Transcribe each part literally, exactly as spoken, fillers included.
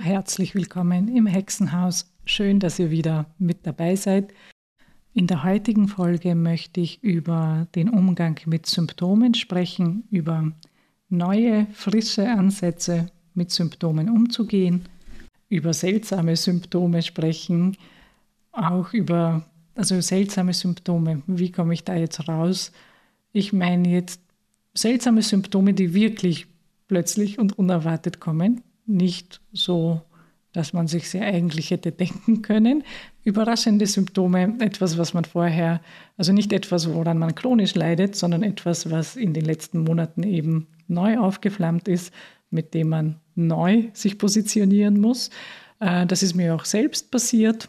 herzlich willkommen im Hexenhaus. Schön, dass ihr wieder mit dabei seid. In der heutigen Folge möchte ich über den Umgang mit Symptomen sprechen, über neue, frische Ansätze, mit Symptomen umzugehen, über seltsame Symptome sprechen, auch über also seltsame Symptome. Wie komme ich da jetzt raus? Ich meine jetzt seltsame Symptome, die wirklich plötzlich und unerwartet kommen. Nicht so, dass man sich sie eigentlich hätte denken können. Überraschende Symptome, etwas, was man vorher, also nicht etwas, woran man chronisch leidet, sondern etwas, was in den letzten Monaten eben neu aufgeflammt ist, mit dem man neu sich positionieren muss. Das ist mir auch selbst passiert.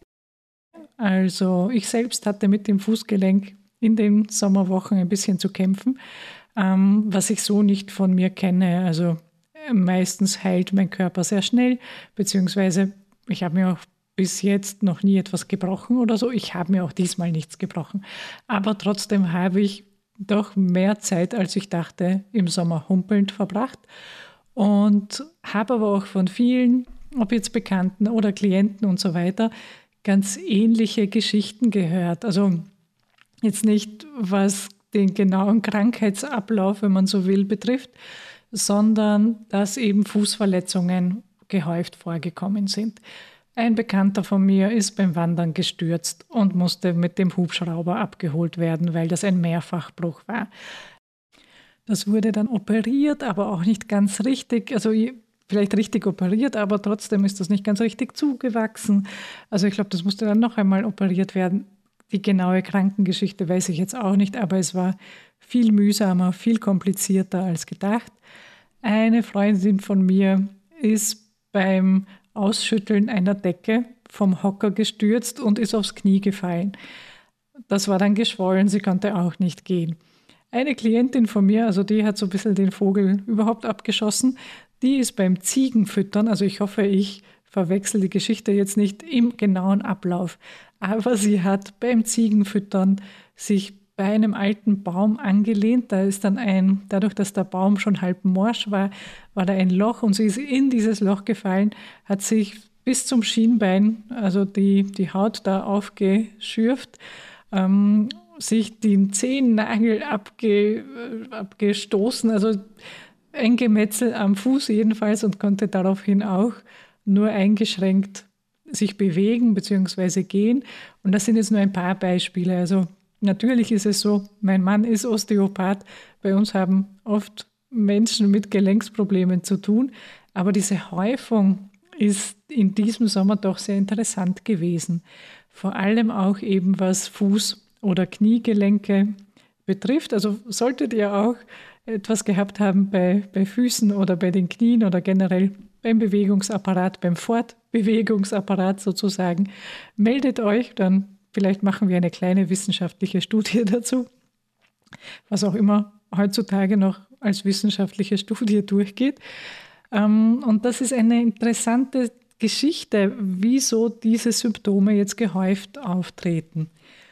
Also ich selbst hatte mit dem Fußgelenk in den Sommerwochen ein bisschen zu kämpfen, was ich so nicht von mir kenne. Also meistens heilt mein Körper sehr schnell, beziehungsweise ich habe mir auch bis jetzt noch nie etwas gebrochen oder so. Ich habe mir auch diesmal nichts gebrochen. Aber trotzdem habe ich doch mehr Zeit, als ich dachte, im Sommer humpelnd verbracht und habe aber auch von vielen, ob jetzt Bekannten oder Klienten und so weiter, ganz ähnliche Geschichten gehört. Also jetzt nicht, was den genauen Krankheitsablauf, wenn man so will, betrifft, sondern dass eben Fußverletzungen gehäuft vorgekommen sind. Ein Bekannter von mir ist beim Wandern gestürzt und musste mit dem Hubschrauber abgeholt werden, weil das ein Mehrfachbruch war. Das wurde dann operiert, aber auch nicht ganz richtig, also vielleicht richtig operiert, aber trotzdem ist das nicht ganz richtig zugewachsen. Also ich glaube, das musste dann noch einmal operiert werden. Die genaue Krankengeschichte weiß ich jetzt auch nicht, aber es war viel mühsamer, viel komplizierter als gedacht. Eine Freundin von mir ist beim Ausschütteln einer Decke vom Hocker gestürzt und ist aufs Knie gefallen. Das war dann geschwollen, sie konnte auch nicht gehen. Eine Klientin von mir, also die hat so ein bisschen den Vogel überhaupt abgeschossen, die ist beim Ziegenfüttern, also ich hoffe, ich verwechsel die Geschichte jetzt nicht im genauen Ablauf, aber sie hat beim Ziegenfüttern sich bei einem alten Baum angelehnt. Da ist dann ein, dadurch, dass der Baum schon halb morsch war, war da ein Loch und sie ist in dieses Loch gefallen, hat sich bis zum Schienbein, also die, die Haut da aufgeschürft, ähm, sich den Zehennagel abge, abgestoßen, also ein Gemetzel am Fuß jedenfalls und konnte daraufhin auch nur eingeschränkt sich bewegen bzw. gehen. Und das sind jetzt nur ein paar Beispiele. Also natürlich ist es so, mein Mann ist Osteopath. Bei uns haben oft Menschen mit Gelenksproblemen zu tun. Aber diese Häufung ist in diesem Sommer doch sehr interessant gewesen. Vor allem auch eben was Fuß- oder Kniegelenke betrifft. Also solltet ihr auch etwas gehabt haben bei, bei Füßen oder bei den Knien oder generell beim Bewegungsapparat, beim Fortbewegungsapparat sozusagen, meldet euch, dann vielleicht machen wir eine kleine wissenschaftliche Studie dazu, was auch immer heutzutage noch als wissenschaftliche Studie durchgeht. Und das ist eine interessante Geschichte, wieso diese Symptome jetzt gehäuft auftreten.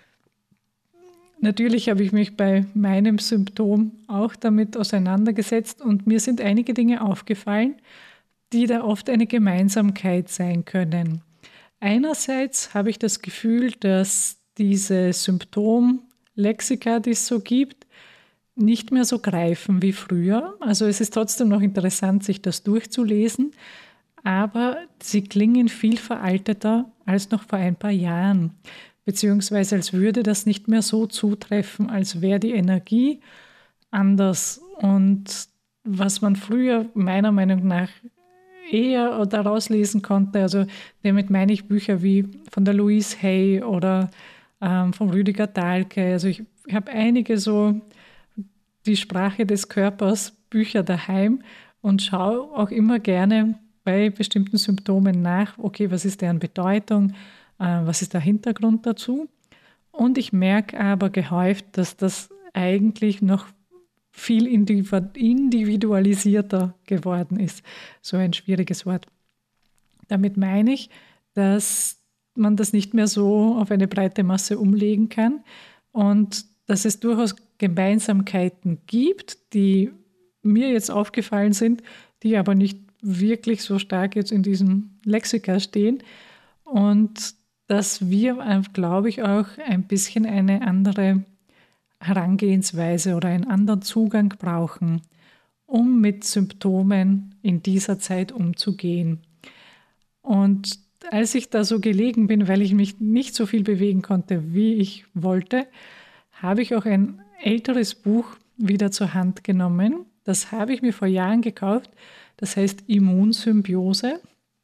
Natürlich habe ich mich bei meinem Symptom auch damit auseinandergesetzt und mir sind einige Dinge aufgefallen, die da oft eine Gemeinsamkeit sein können. Einerseits habe ich das Gefühl, dass diese Symptomlexika, die es so gibt, nicht mehr so greifen wie früher. Also es ist trotzdem noch interessant, sich das durchzulesen, aber sie klingen viel veralteter als noch vor ein paar Jahren. Beziehungsweise als würde das nicht mehr so zutreffen, als wäre die Energie anders. Und was man früher meiner Meinung nach eher daraus lesen konnte, also damit meine ich Bücher wie von der Louise Hay oder ähm, von Rüdiger Dahlke. Also ich, ich habe einige so die Sprache des Körpers Bücher daheim und schaue auch immer gerne bei bestimmten Symptomen nach, okay, was ist deren Bedeutung, was ist der Hintergrund dazu? Und ich merke aber gehäuft, dass das eigentlich noch viel individualisierter geworden ist. So ein schwieriges Wort. Damit meine ich, dass man das nicht mehr so auf eine breite Masse umlegen kann und dass es durchaus Gemeinsamkeiten gibt, die mir jetzt aufgefallen sind, die aber nicht wirklich so stark jetzt in diesem Lexika stehen und dass wir, glaube ich, auch ein bisschen eine andere Herangehensweise oder einen anderen Zugang brauchen, um mit Symptomen in dieser Zeit umzugehen. Und als ich da so gelegen bin, weil ich mich nicht so viel bewegen konnte, wie ich wollte, habe ich auch ein älteres Buch wieder zur Hand genommen. Das habe ich mir vor Jahren gekauft. Das heißt Immunsymbiose.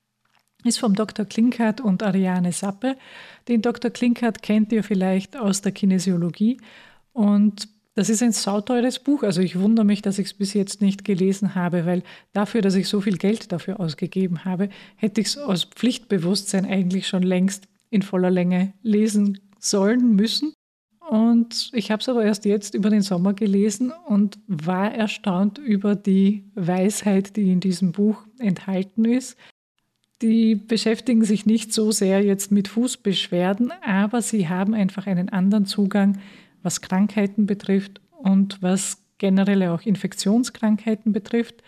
Ist vom Doktor Klinkert und Ariane Sappe. Den Doktor Klinkert kennt ihr vielleicht aus der Kinesiologie. Und das ist ein sauteures Buch. Also ich wundere mich, dass ich es bis jetzt nicht gelesen habe, weil dafür, dass ich so viel Geld dafür ausgegeben habe, hätte ich es aus Pflichtbewusstsein eigentlich schon längst in voller Länge lesen sollen, müssen. Und ich habe es aber erst jetzt über den Sommer gelesen und war erstaunt über die Weisheit, die in diesem Buch enthalten ist. Die beschäftigen sich nicht so sehr jetzt mit Fußbeschwerden, aber sie haben einfach einen anderen Zugang, was Krankheiten betrifft und was generell auch Infektionskrankheiten betrifft.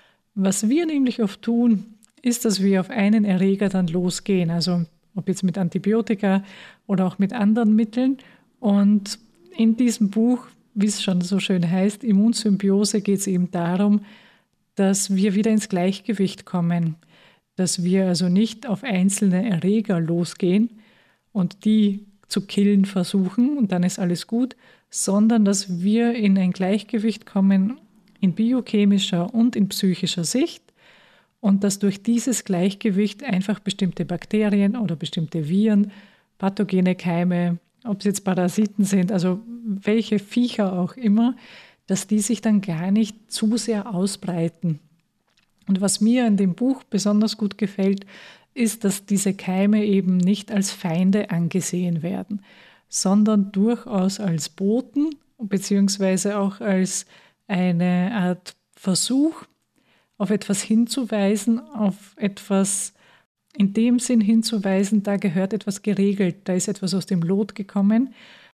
Was wir nämlich oft tun, ist, dass wir auf einen Erreger dann losgehen, also ob jetzt mit Antibiotika oder auch mit anderen Mitteln. Und in diesem Buch, wie es schon so schön heißt, Immunsymbiose, geht es eben darum, dass wir wieder ins Gleichgewicht kommen, dass wir also nicht auf einzelne Erreger losgehen und die zu killen versuchen und dann ist alles gut, sondern dass wir in ein Gleichgewicht kommen in biochemischer und in psychischer Sicht und dass durch dieses Gleichgewicht einfach bestimmte Bakterien oder bestimmte Viren, pathogene Keime, ob es jetzt Parasiten sind, also welche Viecher auch immer, dass die sich dann gar nicht zu sehr ausbreiten. Und was mir in dem Buch besonders gut gefällt, ist, dass diese Keime eben nicht als Feinde angesehen werden, sondern durchaus als Boten beziehungsweise auch als eine Art Versuch, auf etwas hinzuweisen, auf etwas in dem Sinn hinzuweisen, da gehört etwas geregelt, da ist etwas aus dem Lot gekommen,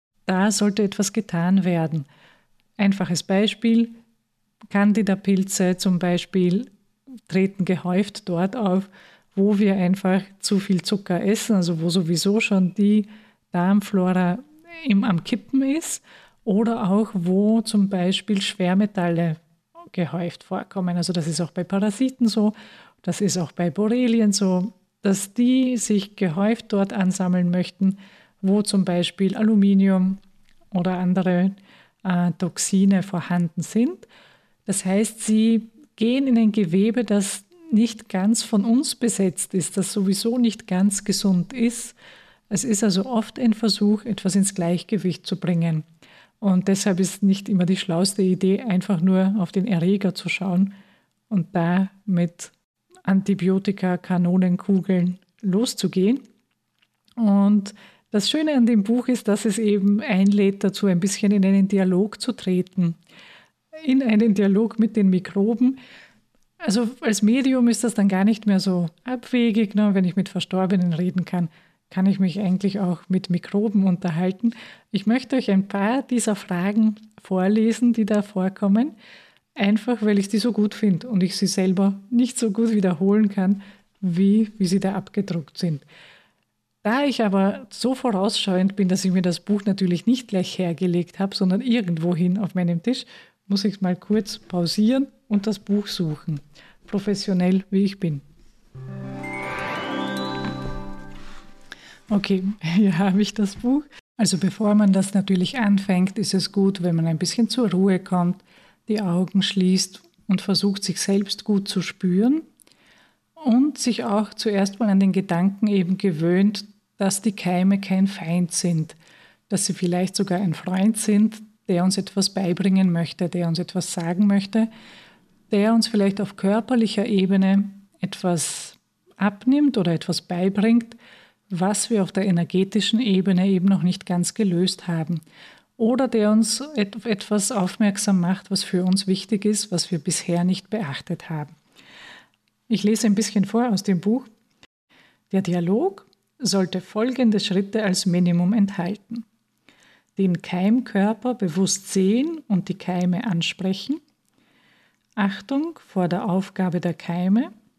da sollte etwas getan werden. Einfaches Beispiel, Candida-Pilze zum Beispiel treten gehäuft dort auf, wo wir einfach zu viel Zucker essen, also wo sowieso schon die Darmflora im, am Kippen ist oder auch wo zum Beispiel Schwermetalle gehäuft vorkommen. Also das ist auch bei Parasiten so, das ist auch bei Borrelien so, dass die sich gehäuft dort ansammeln möchten, wo zum Beispiel Aluminium oder andere äh, Toxine vorhanden sind. Das heißt, sie gehen in ein Gewebe, das nicht ganz von uns besetzt ist, das sowieso nicht ganz gesund ist. Es ist also oft ein Versuch, etwas ins Gleichgewicht zu bringen. Und deshalb ist nicht immer die schlauste Idee, einfach nur auf den Erreger zu schauen und da mit Antibiotika, Kanonenkugeln loszugehen. Und das Schöne an dem Buch ist, dass es eben einlädt dazu, ein bisschen in einen Dialog zu treten. In einen Dialog mit den Mikroben. Also als Medium ist das dann gar nicht mehr so abwegig, ne? Wenn ich mit Verstorbenen reden kann, kann ich mich eigentlich auch mit Mikroben unterhalten. Ich möchte euch ein paar dieser Fragen vorlesen, die da vorkommen, einfach weil ich die so gut finde und ich sie selber nicht so gut wiederholen kann, wie, wie sie da abgedruckt sind. Da ich aber so vorausschauend bin, dass ich mir das Buch natürlich nicht gleich hergelegt habe, sondern irgendwohin auf meinem Tisch, muss ich mal kurz pausieren und das Buch suchen, professionell wie ich bin. Okay, hier habe ich das Buch. Also bevor man das natürlich anfängt, ist es gut, wenn man ein bisschen zur Ruhe kommt, die Augen schließt und versucht, sich selbst gut zu spüren und sich auch zuerst mal an den Gedanken eben gewöhnt, dass die Keime kein Feind sind, dass sie vielleicht sogar ein Freund sind, der uns etwas beibringen möchte, der uns etwas sagen möchte, der uns vielleicht auf körperlicher Ebene etwas abnimmt oder etwas beibringt, was wir auf der energetischen Ebene eben noch nicht ganz gelöst haben. Oder der uns auf etwas aufmerksam macht, was für uns wichtig ist, was wir bisher nicht beachtet haben. Ich lese ein bisschen vor aus dem Buch. Der Dialog sollte folgende Schritte als Minimum enthalten. Den Keimkörper bewusst sehen und die Keime ansprechen. Achtung vor der Aufgabe der Keime.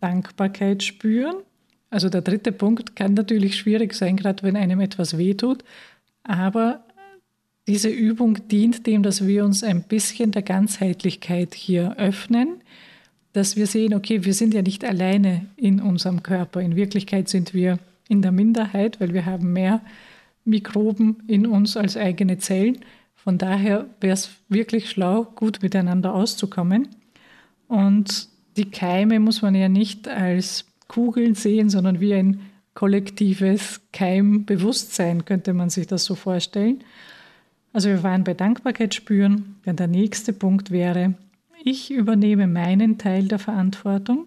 Dankbarkeit spüren. Also der dritte Punkt kann natürlich schwierig sein, gerade wenn einem etwas wehtut, aber diese Übung dient dem, dass wir uns ein bisschen der Ganzheitlichkeit hier öffnen, dass wir sehen, okay, wir sind ja nicht alleine in unserem Körper. In Wirklichkeit sind wir in der Minderheit, weil wir haben mehr Mikroben in uns als eigene Zellen. Von daher wäre es wirklich schlau, gut miteinander auszukommen. Und die Keime muss man ja nicht als Kugeln sehen, sondern wie ein kollektives Keimbewusstsein, könnte man sich das so vorstellen. Also wir waren bei Dankbarkeit spüren. Dann der nächste Punkt wäre, ich übernehme meinen Teil der Verantwortung.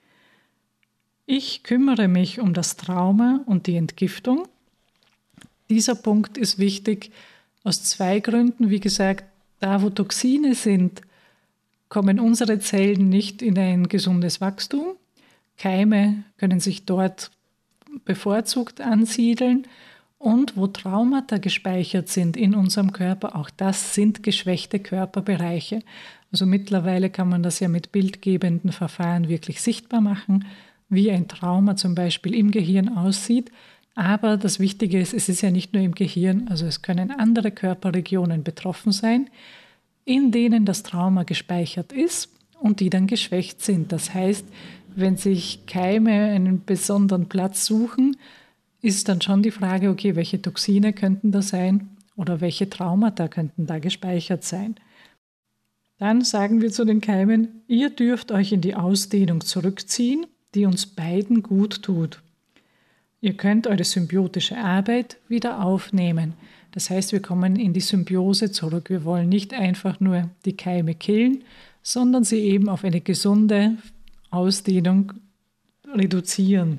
Ich kümmere mich um das Trauma und die Entgiftung. Dieser Punkt ist wichtig aus zwei Gründen. Wie gesagt, da wo Toxine sind, kommen unsere Zellen nicht in ein gesundes Wachstum. Keime können sich dort bevorzugt ansiedeln. Und wo Traumata gespeichert sind in unserem Körper, auch das sind geschwächte Körperbereiche. Also mittlerweile kann man das ja mit bildgebenden Verfahren wirklich sichtbar machen, wie ein Trauma zum Beispiel im Gehirn aussieht. Aber das Wichtige ist, es ist ja nicht nur im Gehirn, also es können andere Körperregionen betroffen sein, in denen das Trauma gespeichert ist und die dann geschwächt sind. Das heißt, wenn sich Keime einen besonderen Platz suchen, ist dann schon die Frage, okay, welche Toxine könnten da sein oder welche Traumata könnten da gespeichert sein. Dann sagen wir zu den Keimen, ihr dürft euch in die Ausdehnung zurückziehen, die uns beiden gut tut. Ihr könnt eure symbiotische Arbeit wieder aufnehmen. Das heißt, wir kommen in die Symbiose zurück. Wir wollen nicht einfach nur die Keime killen, sondern sie eben auf eine gesunde Ausdehnung reduzieren.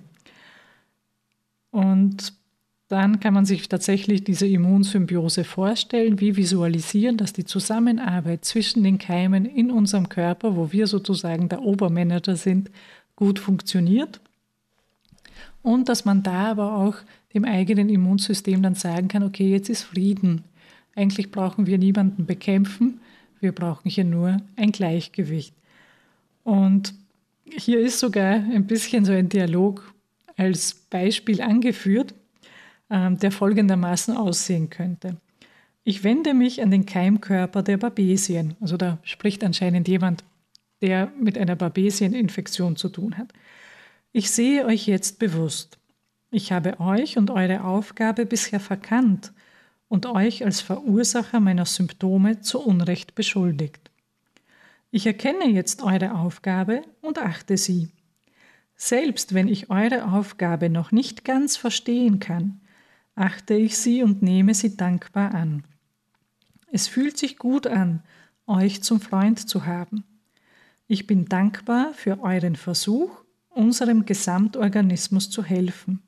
Und dann kann man sich tatsächlich diese Immunsymbiose vorstellen, wie visualisieren, dass die Zusammenarbeit zwischen den Keimen in unserem Körper, wo wir sozusagen der Obermanager sind, gut funktioniert. Und dass man da aber auch dem eigenen Immunsystem dann sagen kann, okay, jetzt ist Frieden. Eigentlich brauchen wir niemanden bekämpfen, wir brauchen hier nur ein Gleichgewicht. Und hier ist sogar ein bisschen so ein Dialog als Beispiel angeführt, der folgendermaßen aussehen könnte. Ich wende mich an den Keimkörper der Babesien. Also da spricht anscheinend jemand, der mit einer Babesieninfektion zu tun hat. Ich sehe euch jetzt bewusst. Ich habe euch und eure Aufgabe bisher verkannt und euch als Verursacher meiner Symptome zu Unrecht beschuldigt. Ich erkenne jetzt eure Aufgabe und achte sie. Selbst wenn ich eure Aufgabe noch nicht ganz verstehen kann, achte ich sie und nehme sie dankbar an. Es fühlt sich gut an, euch zum Freund zu haben. Ich bin dankbar für euren Versuch, unserem Gesamtorganismus zu helfen.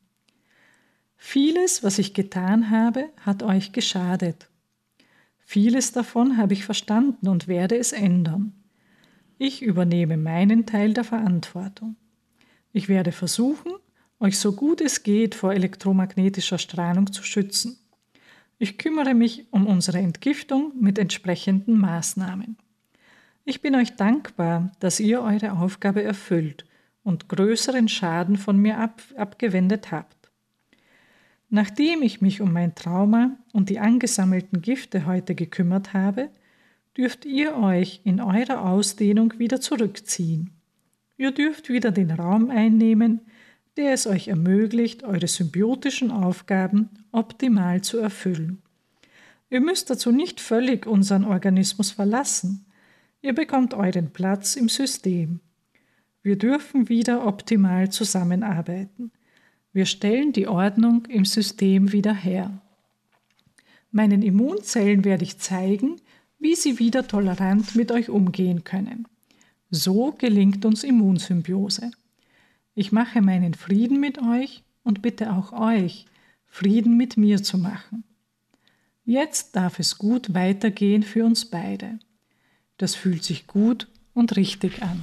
Vieles, was ich getan habe, hat euch geschadet. Vieles davon habe ich verstanden und werde es ändern. Ich übernehme meinen Teil der Verantwortung. Ich werde versuchen, euch so gut es geht vor elektromagnetischer Strahlung zu schützen. Ich kümmere mich um unsere Entgiftung mit entsprechenden Maßnahmen. Ich bin euch dankbar, dass ihr eure Aufgabe erfüllt und größeren Schaden von mir ab, abgewendet habt. Nachdem ich mich um mein Trauma und die angesammelten Gifte heute gekümmert habe, dürft ihr euch in eurer Ausdehnung wieder zurückziehen. Ihr dürft wieder den Raum einnehmen, der es euch ermöglicht, eure symbiotischen Aufgaben optimal zu erfüllen. Ihr müsst dazu nicht völlig unseren Organismus verlassen. Ihr bekommt euren Platz im System. Wir dürfen wieder optimal zusammenarbeiten. Wir stellen die Ordnung im System wieder her. Meinen Immunzellen werde ich zeigen, wie sie wieder tolerant mit euch umgehen können. So gelingt uns Immunsymbiose. Ich mache meinen Frieden mit euch und bitte auch euch, Frieden mit mir zu machen. Jetzt darf es gut weitergehen für uns beide. Das fühlt sich gut und richtig an.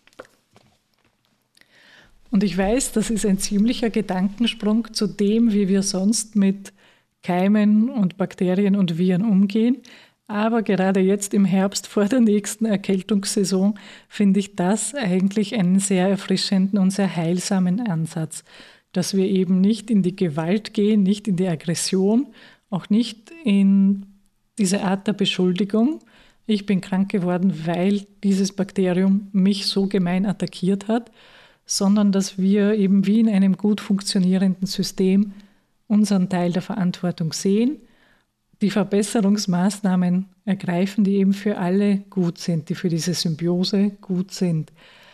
Und ich weiß, das ist ein ziemlicher Gedankensprung zu dem, wie wir sonst mit Keimen und Bakterien und Viren umgehen. Aber gerade jetzt im Herbst vor der nächsten Erkältungssaison finde ich das eigentlich einen sehr erfrischenden und sehr heilsamen Ansatz, dass wir eben nicht in die Gewalt gehen, nicht in die Aggression, auch nicht in diese Art der Beschuldigung. Ich bin krank geworden, weil dieses Bakterium mich so gemein attackiert hat, sondern dass wir eben wie in einem gut funktionierenden System unseren Teil der Verantwortung sehen, die Verbesserungsmaßnahmen ergreifen, die eben für alle gut sind, die für diese Symbiose gut sind.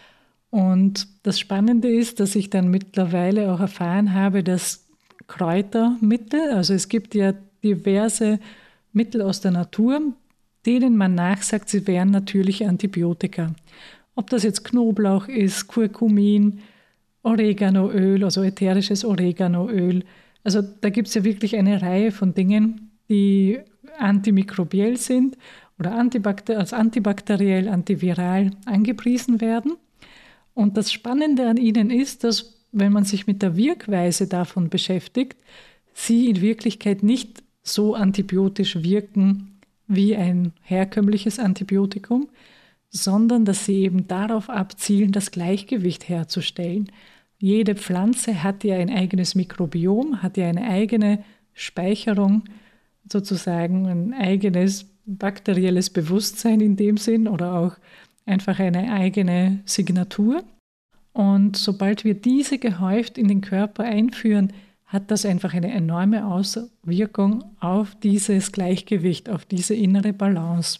Und das Spannende ist, dass ich dann mittlerweile auch erfahren habe, dass Kräutermittel, also es gibt ja diverse Mittel aus der Natur, denen man nachsagt, sie wären natürliche Antibiotika. Ob das jetzt Knoblauch ist, Kurkumin, Oreganoöl, also ätherisches Oreganoöl. Also da gibt es ja wirklich eine Reihe von Dingen, die antimikrobiell sind oder antibakter- als antibakteriell, antiviral angepriesen werden. Und das Spannende an ihnen ist, dass, wenn man sich mit der Wirkweise davon beschäftigt, sie in Wirklichkeit nicht so antibiotisch wirken wie ein herkömmliches Antibiotikum, sondern dass sie eben darauf abzielen, das Gleichgewicht herzustellen. Jede Pflanze hat ja ein eigenes Mikrobiom, hat ja eine eigene Speicherung, sozusagen ein eigenes bakterielles Bewusstsein in dem Sinn oder auch einfach eine eigene Signatur. Und sobald wir diese gehäuft in den Körper einführen, hat das einfach eine enorme Auswirkung auf dieses Gleichgewicht, auf diese innere Balance.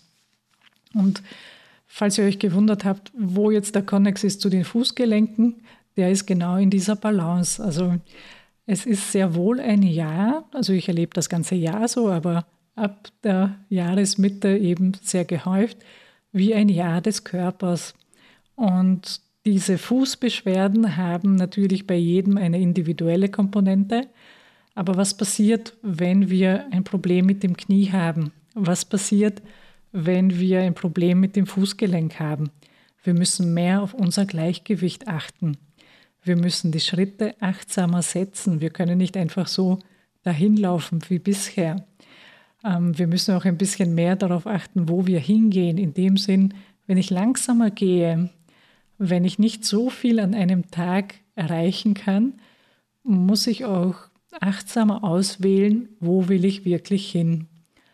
Und falls ihr euch gewundert habt, wo jetzt der Konnex ist zu den Fußgelenken, der ist genau in dieser Balance. Also es ist sehr wohl ein Jahr, also ich erlebe das ganze Jahr so, aber ab der Jahresmitte eben sehr gehäuft, wie ein Jahr des Körpers. Und diese Fußbeschwerden haben natürlich bei jedem eine individuelle Komponente. Aber was passiert, wenn wir ein Problem mit dem Knie haben? Was passiert, wenn wir ein Problem mit dem Fußgelenk haben? Wir müssen mehr auf unser Gleichgewicht achten. Wir müssen die Schritte achtsamer setzen. Wir können nicht einfach so dahin laufen wie bisher. Ähm, wir müssen auch ein bisschen mehr darauf achten, wo wir hingehen. In dem Sinn, wenn ich langsamer gehe, wenn ich nicht so viel an einem Tag erreichen kann, muss ich auch achtsamer auswählen, wo will ich wirklich hin.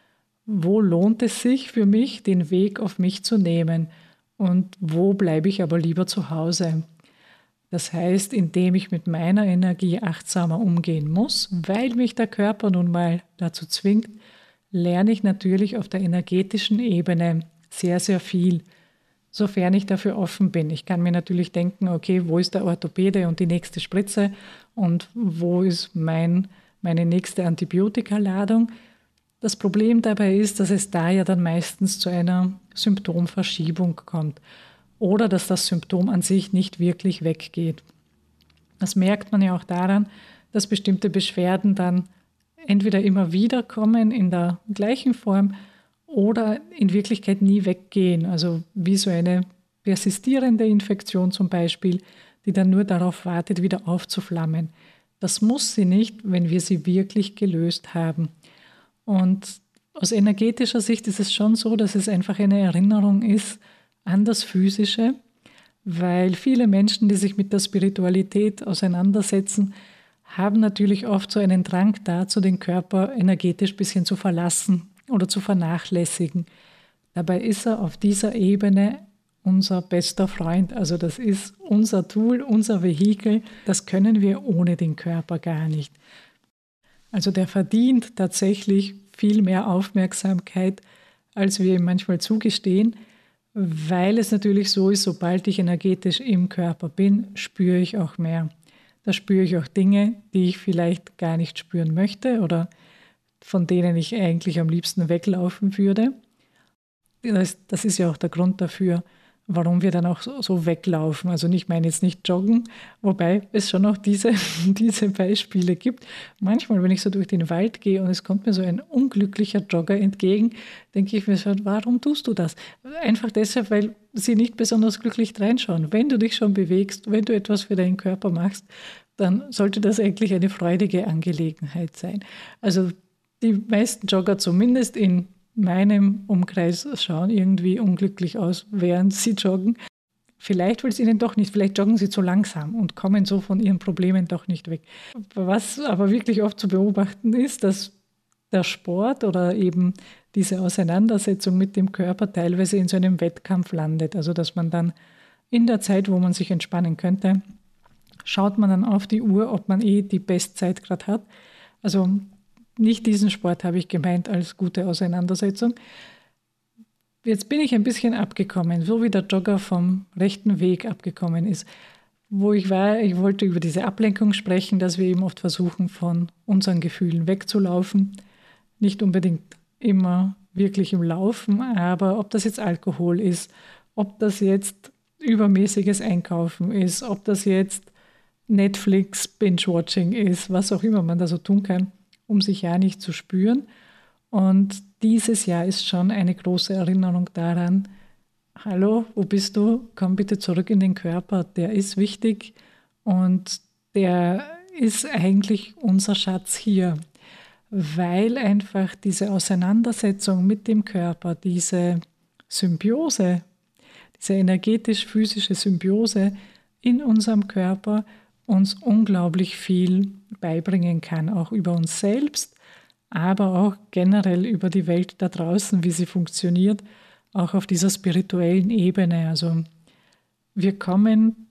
Wo lohnt es sich für mich, den Weg auf mich zu nehmen und wo bleibe ich aber lieber zu Hause. Das heißt, indem ich mit meiner Energie achtsamer umgehen muss, weil mich der Körper nun mal dazu zwingt, lerne ich natürlich auf der energetischen Ebene sehr, sehr viel, sofern ich dafür offen bin. Ich kann mir natürlich denken, okay, wo ist der Orthopäde und die nächste Spritze und wo ist mein, meine nächste Antibiotikaladung. Das Problem dabei ist, dass es da ja dann meistens zu einer Symptomverschiebung kommt oder dass das Symptom an sich nicht wirklich weggeht. Das merkt man ja auch daran, dass bestimmte Beschwerden dann entweder immer wieder kommen in der gleichen Form oder in Wirklichkeit nie weggehen. Also wie so eine persistierende Infektion zum Beispiel, die dann nur darauf wartet, wieder aufzuflammen. Das muss sie nicht, wenn wir sie wirklich gelöst haben. Und aus energetischer Sicht ist es schon so, dass es einfach eine Erinnerung ist an das Physische, weil viele Menschen, die sich mit der Spiritualität auseinandersetzen, haben natürlich oft so einen Drang dazu, den Körper energetisch ein bisschen zu verlassen oder zu vernachlässigen. Dabei ist er auf dieser Ebene unser bester Freund. Also das ist unser Tool, unser Vehikel. Das können wir ohne den Körper gar nicht. Also der verdient tatsächlich viel mehr Aufmerksamkeit, als wir ihm manchmal zugestehen, weil es natürlich so ist, sobald ich energetisch im Körper bin, spüre ich auch mehr. Da spüre ich auch Dinge, die ich vielleicht gar nicht spüren möchte oder von denen ich eigentlich am liebsten weglaufen würde. Das, das ist ja auch der Grund dafür, warum wir dann auch so, so weglaufen. Also ich meine jetzt nicht joggen, wobei es schon auch diese, diese Beispiele gibt. Manchmal, wenn ich so durch den Wald gehe und es kommt mir so ein unglücklicher Jogger entgegen, denke ich mir so, warum tust du das? Einfach deshalb, weil sie nicht besonders glücklich reinschauen. Wenn du dich schon bewegst, wenn du etwas für deinen Körper machst, dann sollte das eigentlich eine freudige Angelegenheit sein. Also die meisten Jogger, zumindest in meinem Umkreis schauen irgendwie unglücklich aus, während sie joggen. Vielleicht will es ihnen doch nicht, vielleicht joggen sie zu langsam und kommen so von ihren Problemen doch nicht weg. Was aber wirklich oft zu beobachten ist, dass der Sport oder eben diese Auseinandersetzung mit dem Körper teilweise in so einem Wettkampf landet. Also dass man dann in der Zeit, wo man sich entspannen könnte, schaut man dann auf die Uhr, ob man eh die Bestzeit gerade hat. Also nicht diesen Sport habe ich gemeint als gute Auseinandersetzung. Jetzt bin ich ein bisschen abgekommen, so wie der Jogger vom rechten Weg abgekommen ist. Wo ich war, ich wollte über diese Ablenkung sprechen, dass wir eben oft versuchen, von unseren Gefühlen wegzulaufen. Nicht unbedingt immer wirklich im Laufen, aber ob das jetzt Alkohol ist, ob das jetzt übermäßiges Einkaufen ist, ob das jetzt Netflix, Binge-Watching ist, was auch immer man da so tun kann, um sich ja nicht zu spüren. Und dieses Jahr ist schon eine große Erinnerung daran, hallo, wo bist du? Komm bitte zurück in den Körper, der ist wichtig und der ist eigentlich unser Schatz hier, weil einfach diese Auseinandersetzung mit dem Körper, diese Symbiose, diese energetisch-physische Symbiose in unserem Körper uns unglaublich viel beibringen kann, auch über uns selbst, aber auch generell über die Welt da draußen, wie sie funktioniert, auch auf dieser spirituellen Ebene. Also wir kommen,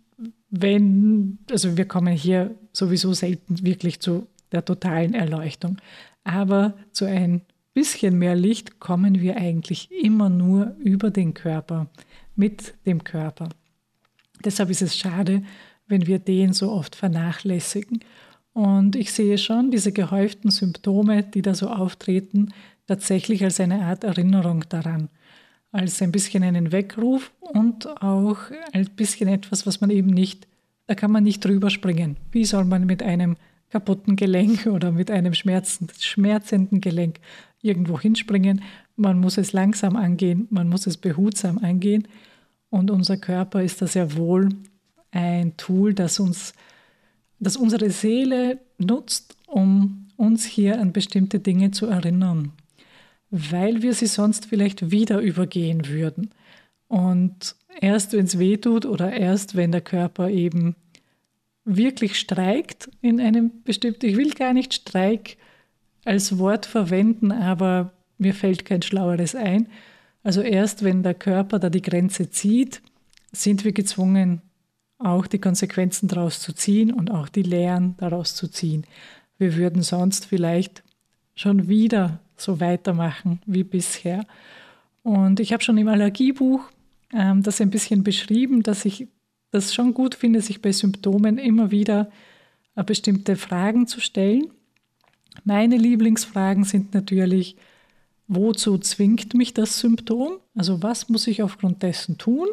wenn, also wir kommen hier sowieso selten wirklich zu der totalen Erleuchtung, aber zu ein bisschen mehr Licht kommen wir eigentlich immer nur über den Körper, mit dem Körper. Deshalb ist es schade, wenn wir den so oft vernachlässigen. Und ich sehe schon diese gehäuften Symptome, die da so auftreten, tatsächlich als eine Art Erinnerung daran, als ein bisschen einen Weckruf und auch ein bisschen etwas, was man eben nicht, da kann man nicht drüber springen. Wie soll man mit einem kaputten Gelenk oder mit einem schmerzenden Gelenk irgendwo hinspringen? Man muss es langsam angehen, man muss es behutsam angehen und unser Körper ist da sehr wohl ein Tool, das uns das unsere Seele nutzt, um uns hier an bestimmte Dinge zu erinnern, weil wir sie sonst vielleicht wieder übergehen würden. Und erst wenn es weh tut oder erst wenn der Körper eben wirklich streikt in einem bestimmten, ich will gar nicht Streik als Wort verwenden, aber mir fällt kein Schlaueres ein. Also erst wenn der Körper da die Grenze zieht, sind wir gezwungen, auch die Konsequenzen daraus zu ziehen und auch die Lehren daraus zu ziehen. Wir würden sonst vielleicht schon wieder so weitermachen wie bisher. Und ich habe schon im Allergiebuch ähm, das ein bisschen beschrieben, dass ich das schon gut finde, sich bei Symptomen immer wieder äh, bestimmte Fragen zu stellen. Meine Lieblingsfragen sind natürlich, wozu zwingt mich das Symptom? Also was muss ich aufgrund dessen tun?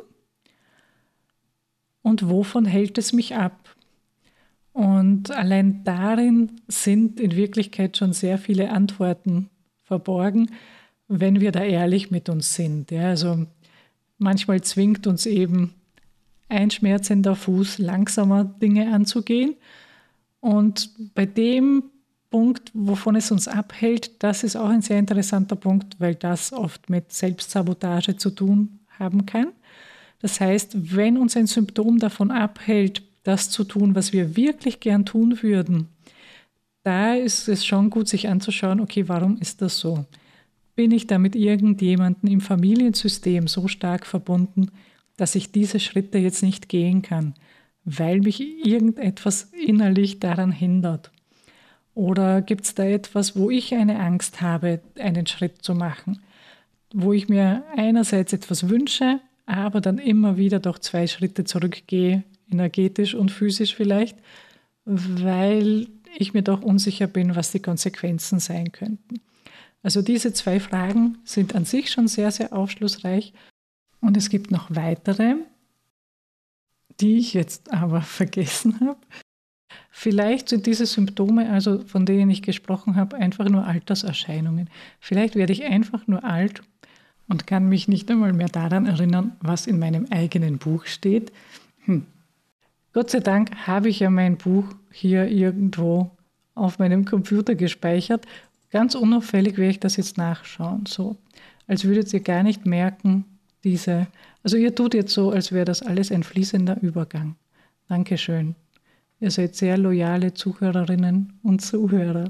Und wovon hält es mich ab? Und allein darin sind in Wirklichkeit schon sehr viele Antworten verborgen, wenn wir da ehrlich mit uns sind. Ja, also manchmal zwingt uns eben ein schmerzender Fuß, langsamer Dinge anzugehen. Und bei dem Punkt, wovon es uns abhält, das ist auch ein sehr interessanter Punkt, weil das oft mit Selbstsabotage zu tun haben kann. Das heißt, wenn uns ein Symptom davon abhält, das zu tun, was wir wirklich gern tun würden, da ist es schon gut, sich anzuschauen, okay, warum ist das so? Bin ich da mit irgendjemandem im Familiensystem so stark verbunden, dass ich diese Schritte jetzt nicht gehen kann, weil mich irgendetwas innerlich daran hindert? Oder gibt es da etwas, wo ich eine Angst habe, einen Schritt zu machen, wo ich mir einerseits etwas wünsche, aber dann immer wieder doch zwei Schritte zurückgehe, energetisch und physisch vielleicht, weil ich mir doch unsicher bin, was die Konsequenzen sein könnten. Also diese zwei Fragen sind an sich schon sehr, sehr aufschlussreich. Und es gibt noch weitere, die ich jetzt aber vergessen habe. Vielleicht sind diese Symptome, also von denen ich gesprochen habe, einfach nur Alterserscheinungen. Vielleicht werde ich einfach nur alt und kann mich nicht einmal mehr daran erinnern, was in meinem eigenen Buch steht. Hm. Gott sei Dank habe ich ja mein Buch hier irgendwo auf meinem Computer gespeichert. Ganz unauffällig werde ich das jetzt nachschauen. So. als würdet ihr gar nicht merken, diese, also ihr tut jetzt so, als wäre das alles ein fließender Übergang. Dankeschön. Ihr seid sehr loyale Zuhörerinnen und Zuhörer.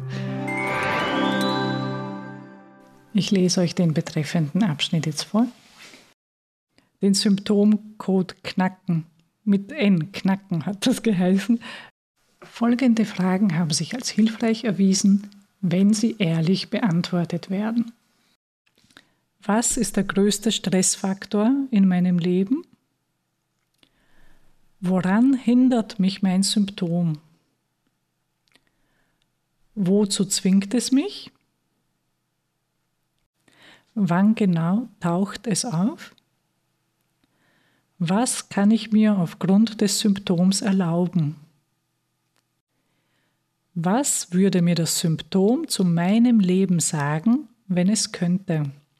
Ich lese euch den betreffenden Abschnitt jetzt vor. Den Symptomcode Knacken, mit N, Knacken hat das geheißen. Folgende Fragen haben sich als hilfreich erwiesen, wenn sie ehrlich beantwortet werden. Was ist der größte Stressfaktor in meinem Leben? Woran hindert mich mein Symptom? Wozu zwingt es mich? Wann genau taucht es auf? Was kann ich mir aufgrund des Symptoms erlauben? Was würde mir das Symptom zu meinem Leben sagen, wenn es könnte?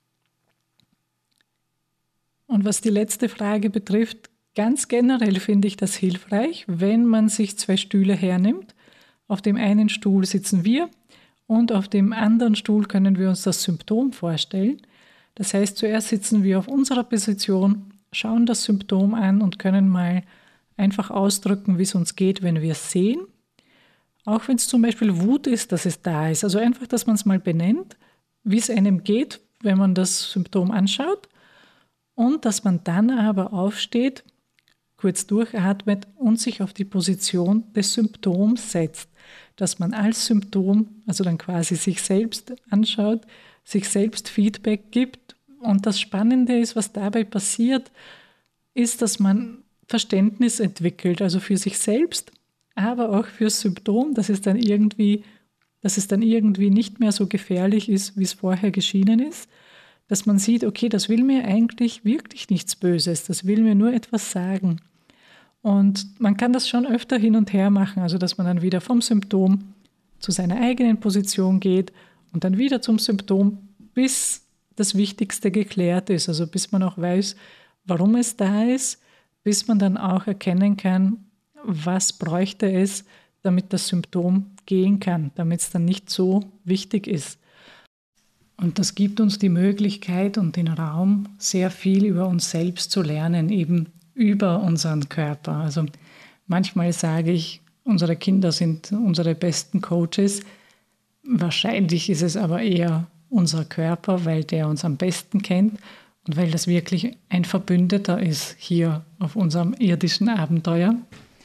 Und was die letzte Frage betrifft, ganz generell finde ich das hilfreich, wenn man sich zwei Stühle hernimmt. Auf dem einen Stuhl sitzen wir und auf dem anderen Stuhl können wir uns das Symptom vorstellen. Das heißt, zuerst sitzen wir auf unserer Position, schauen das Symptom an und können mal einfach ausdrücken, wie es uns geht, wenn wir es sehen. Auch wenn es zum Beispiel Wut ist, dass es da ist. Also einfach, dass man es mal benennt, wie es einem geht, wenn man das Symptom anschaut. Und dass man dann aber aufsteht, kurz durchatmet und sich auf die Position des Symptoms setzt. Dass man als Symptom, also dann quasi sich selbst anschaut, sich selbst Feedback gibt. Und das Spannende ist, was dabei passiert, ist, dass man Verständnis entwickelt, also für sich selbst, aber auch fürs Symptom, dass es dann irgendwie, dass es dann irgendwie nicht mehr so gefährlich ist, wie es vorher geschienen ist. Dass man sieht, okay, das will mir eigentlich wirklich nichts Böses, das will mir nur etwas sagen. Und man kann das schon öfter hin und her machen, also dass man dann wieder vom Symptom zu seiner eigenen Position geht und dann wieder zum Symptom, bis das Wichtigste geklärt ist, also bis man auch weiß, warum es da ist, bis man dann auch erkennen kann, was bräuchte es, damit das Symptom gehen kann, damit es dann nicht so wichtig ist. Und das gibt uns die Möglichkeit und den Raum, sehr viel über uns selbst zu lernen, eben über unseren Körper. Also manchmal sage ich, unsere Kinder sind unsere besten Coaches. Wahrscheinlich ist es aber eher unser Körper, weil der uns am besten kennt und weil das wirklich ein Verbündeter ist hier auf unserem irdischen Abenteuer.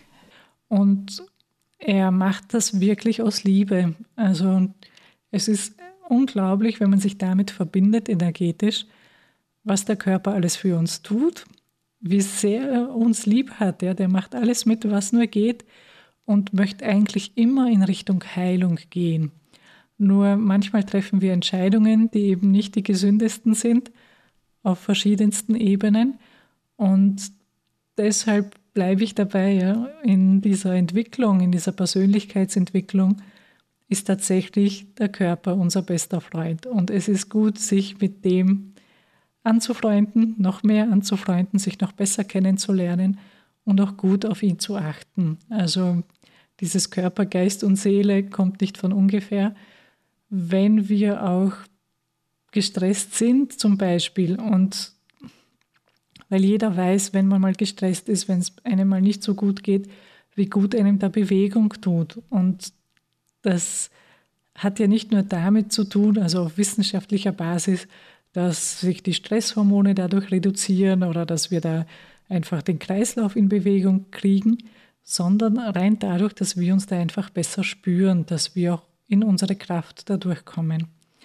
Und er macht das wirklich aus Liebe. Also es ist unglaublich, wenn man sich damit verbindet energetisch, was der Körper alles für uns tut, wie sehr er uns lieb hat. Ja, der macht alles mit, was nur geht und möchte eigentlich immer in Richtung Heilung gehen. Nur manchmal treffen wir Entscheidungen, die eben nicht die gesündesten sind, auf verschiedensten Ebenen. Und deshalb bleibe ich dabei, ja, in dieser Entwicklung, in dieser Persönlichkeitsentwicklung, ist tatsächlich der Körper unser bester Freund. Und es ist gut, sich mit dem anzufreunden, noch mehr anzufreunden, sich noch besser kennenzulernen und auch gut auf ihn zu achten. Also dieses Körper, Geist und Seele kommt nicht von ungefähr. Wenn wir auch gestresst sind zum Beispiel und weil jeder weiß, wenn man mal gestresst ist, wenn es einem mal nicht so gut geht, wie gut einem da Bewegung tut. Und das hat ja nicht nur damit zu tun, also auf wissenschaftlicher Basis, dass sich die Stresshormone dadurch reduzieren oder dass wir da einfach den Kreislauf in Bewegung kriegen, sondern rein dadurch, dass wir uns da einfach besser spüren, dass wir auch in unsere Kraft dadurch kommen.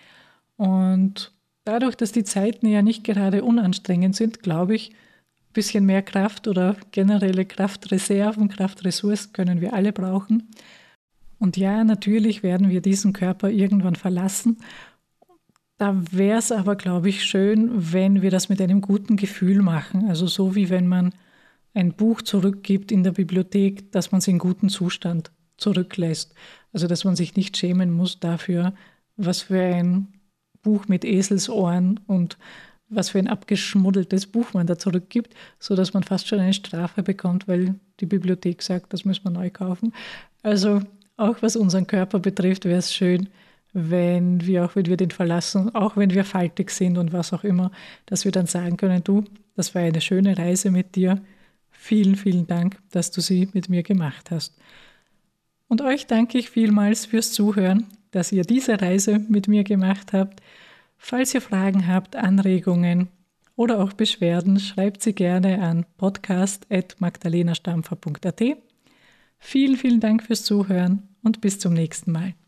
Und dadurch, dass die Zeiten ja nicht gerade unanstrengend sind, glaube ich, ein bisschen mehr Kraft oder generelle Kraftreserven, Kraftressourcen können wir alle brauchen. Und ja, natürlich werden wir diesen Körper irgendwann verlassen. Da wäre es aber, glaube ich, schön, wenn wir das mit einem guten Gefühl machen. Also so wie wenn man ein Buch zurückgibt in der Bibliothek, dass man es in gutem Zustand zurücklässt. Also dass man sich nicht schämen muss dafür, was für ein Buch mit Eselsohren und was für ein abgeschmuddeltes Buch man da zurückgibt, sodass man fast schon eine Strafe bekommt, weil die Bibliothek sagt, das müssen wir neu kaufen. Also auch was unseren Körper betrifft, wäre es schön, wenn wir auch wenn wir den verlassen, auch wenn wir faltig sind und was auch immer, dass wir dann sagen können, du, das war eine schöne Reise mit dir. Vielen, vielen Dank, dass du sie mit mir gemacht hast. Und euch danke ich vielmals fürs Zuhören, dass ihr diese Reise mit mir gemacht habt. Falls ihr Fragen habt, Anregungen oder auch Beschwerden, schreibt sie gerne an podcast at magdalena stampfer punkt a t. Vielen, vielen Dank fürs Zuhören und bis zum nächsten Mal.